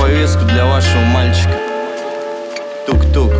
повестку для вашего мальчика. Тук-тук.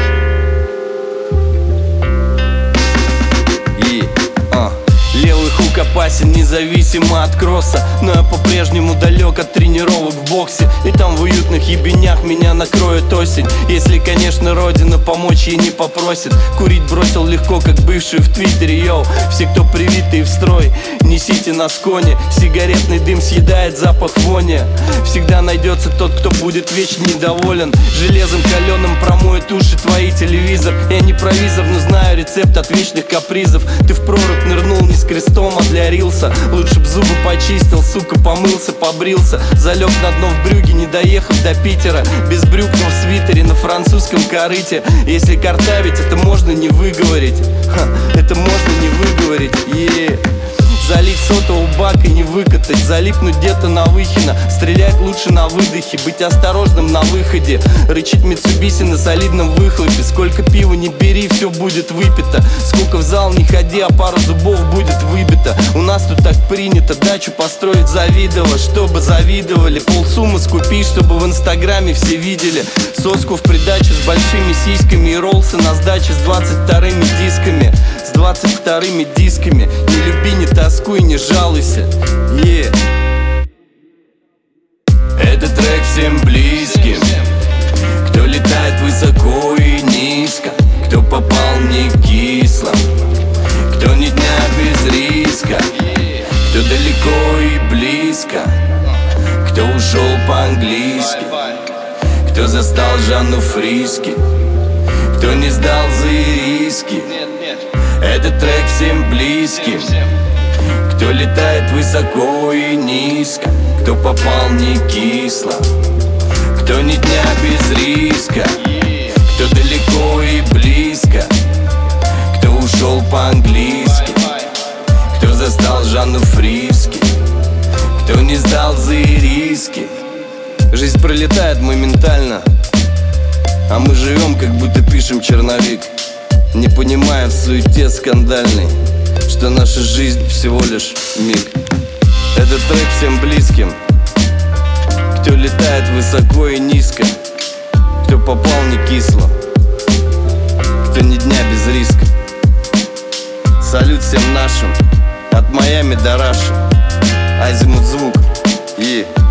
Левый хук опасен, независимо от кросса, но я по-прежнему далек от тренировок в боксе. И там в уютных ебенях меня накроет осень, если, конечно, родина помочь ей не попросит. Курить бросил легко, как бывший в твиттере, йоу. Все, кто привитый в строй, несите на сконе. Сигаретный дым съедает запах вони. Всегда найдется тот, кто будет вечно недоволен. Железом каленым промоет уши твои телевизор. Я не провизор, но знаю рецепт от вечных капризов. Ты в прорубь нырнул не с крестом, а для рилса. Лучше б зубы почистил, сука, помылся, побрился. Залег на дно в Брюгге, не доехав до Питера. Без брюк, но в свитере на французском корыте. Если картавить, это можно не выговорить. Это можно не выговорить, Залить сотового бака, не выкатать. Залипнуть где-то на Выхино. Стрелять лучше на выдохе, быть осторожным на выходе. Рычить Митсубиси на солидном выхлопе. Сколько пива не бери, все будет выпито. Сколько в зал не ходи, а пару зубов будет выбито. У нас тут так принято, дачу построить завидово. Чтобы завидовали, полсуммы скупи, чтобы в инстаграме все видели. Соску в придачу с большими сиськами и роллсы на сдаче с 22-ми дисками. С 22-ми дисками. Не люби, не тоскуй, не жалуйся, Этот трек всем близким, кто летает высоко и низко, кто попал не кисло, кто ни дня без риска, кто далеко и близко, кто ушел по-английски, кто застал Жанну Фриски, кто не сдал за риски. Этот трек всем близким, кто летает высоко и низко, кто попал не кисло, кто ни дня без риска, кто далеко и близко, кто ушел по-английски, кто застал Жанну Фриски, кто не сдал за риски. Жизнь пролетает моментально, а мы живем, как будто пишем черновик, не понимая в суете скандальной, что наша жизнь всего лишь миг. Этот трек всем близким, кто летает высоко и низко, кто попал не кисло, кто ни дня без риска. Салют всем нашим, от Майами до Раши. Азимут звук,